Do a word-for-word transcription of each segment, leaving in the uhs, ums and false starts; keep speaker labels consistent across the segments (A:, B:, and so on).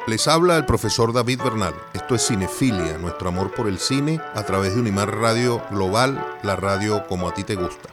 A: Les habla el profesor David Bernal. Esto es Cinefilia, nuestro amor por el cine a través de Unimar Radio Global, la radio como a ti te gusta.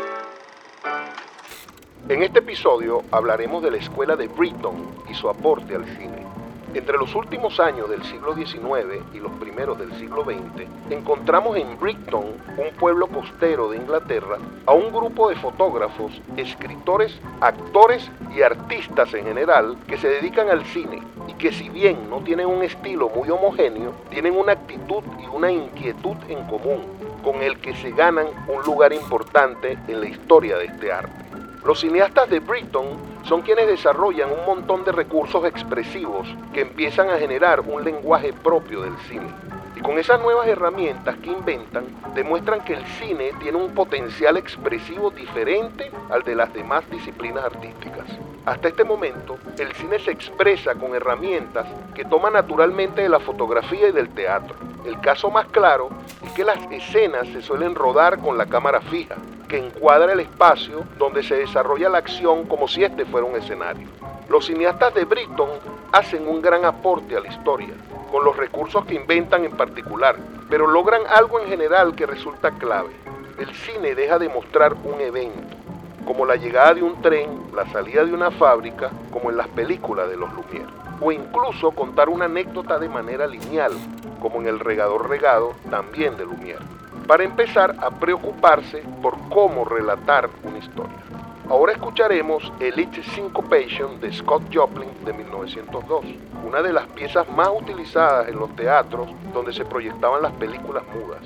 A: En este episodio hablaremos de la escuela de Brighton y su aporte al cine. Entre los últimos años del siglo diecinueve y los primeros del siglo veinte, encontramos en Brighton, un pueblo costero de Inglaterra, a un grupo de fotógrafos, escritores, actores y artistas en general que se dedican al cine y que, si bien no tienen un estilo muy homogéneo, tienen una actitud y una inquietud en común, con el que se ganan un lugar importante en la historia de este arte. Los cineastas de Brighton son quienes desarrollan un montón de recursos expresivos que empiezan a generar un lenguaje propio del cine. Y con esas nuevas herramientas que inventan, demuestran que el cine tiene un potencial expresivo diferente al de las demás disciplinas artísticas. Hasta este momento, el cine se expresa con herramientas que toma naturalmente de la fotografía y del teatro. El caso más claro es que las escenas se suelen rodar con la cámara fija, que encuadra el espacio donde se desarrolla la acción como si este fuera un escenario. Los cineastas de Brighton hacen un gran aporte a la historia, con los recursos que inventan en particular, pero logran algo en general que resulta clave. El cine deja de mostrar un evento, como la llegada de un tren, la salida de una fábrica, como en las películas de los Lumière, o incluso contar una anécdota de manera lineal, como en El regador regado, también de Lumière, para empezar a preocuparse por cómo relatar una historia. Ahora escucharemos Elite Syncopation de Scott Joplin de mil novecientos dos, una de las piezas más utilizadas en los teatros donde se proyectaban las películas mudas.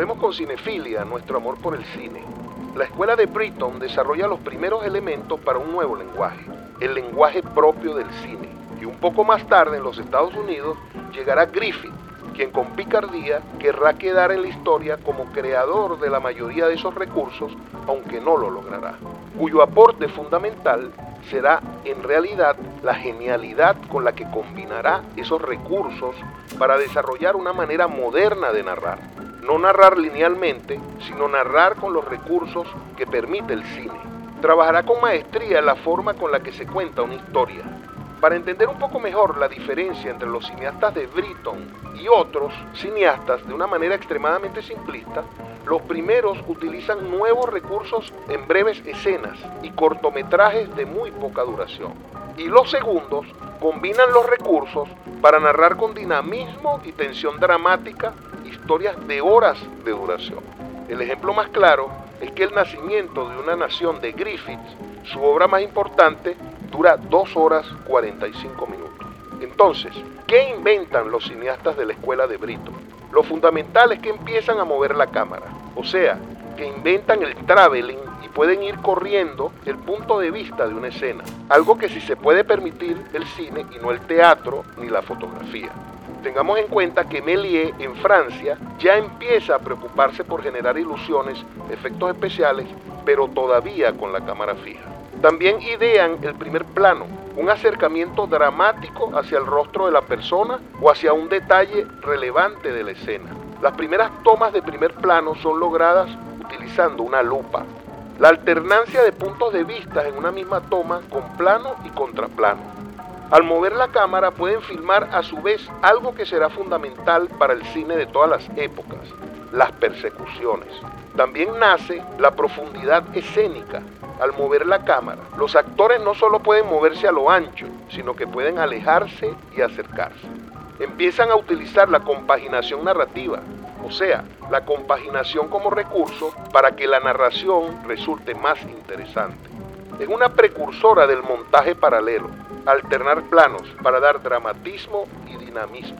A: Volvemos con Cinefilia, nuestro amor por el cine. La escuela de Britton desarrolla los primeros elementos para un nuevo lenguaje, el lenguaje propio del cine. Y un poco más tarde en los Estados Unidos llegará Griffith, quien con picardía querrá quedar en la historia como creador de la mayoría de esos recursos, aunque no lo logrará, cuyo aporte fundamental será en realidad la genialidad con la que combinará esos recursos para desarrollar una manera moderna de narrar. No narrar linealmente, sino narrar con los recursos que permite el cine. Trabajará con maestría la forma con la que se cuenta una historia. Para entender un poco mejor la diferencia entre los cineastas de Britton y otros cineastas de una manera extremadamente simplista, los primeros utilizan nuevos recursos en breves escenas y cortometrajes de muy poca duración. Y los segundos combinan los recursos para narrar con dinamismo y tensión dramática historias de horas de duración. El ejemplo más claro es que El nacimiento de una nación de Griffith, su obra más importante, dura dos horas cuarenta y cinco minutos. Entonces, ¿qué inventan los cineastas de la escuela de Britton? Lo fundamental es que empiezan a mover la cámara, o sea, que inventan el traveling y pueden ir corriendo el punto de vista de una escena, algo que sí se puede permitir el cine y no el teatro ni la fotografía. Tengamos en cuenta que Méliès en Francia ya empieza a preocuparse por generar ilusiones, efectos especiales, pero todavía con la cámara fija. También idean el primer plano, un acercamiento dramático hacia el rostro de la persona o hacia un detalle relevante de la escena. Las primeras tomas de primer plano son logradas utilizando una lupa. La alternancia de puntos de vista en una misma toma con plano y contraplano. Al mover la cámara pueden filmar a su vez algo que será fundamental para el cine de todas las épocas, las persecuciones. También nace la profundidad escénica. Al mover la cámara, los actores no solo pueden moverse a lo ancho, sino que pueden alejarse y acercarse. Empiezan a utilizar la compaginación narrativa, o sea, la compaginación como recurso para que la narración resulte más interesante. Es una precursora del montaje paralelo, alternar planos para dar dramatismo y dinamismo.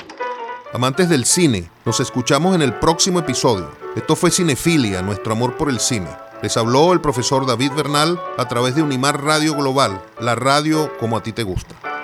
B: Amantes del cine, nos escuchamos en el próximo episodio. Esto fue Cinefilia, nuestro amor por el cine. Les habló el profesor David Bernal a través de Unimar Radio Global, la radio como a ti te gusta.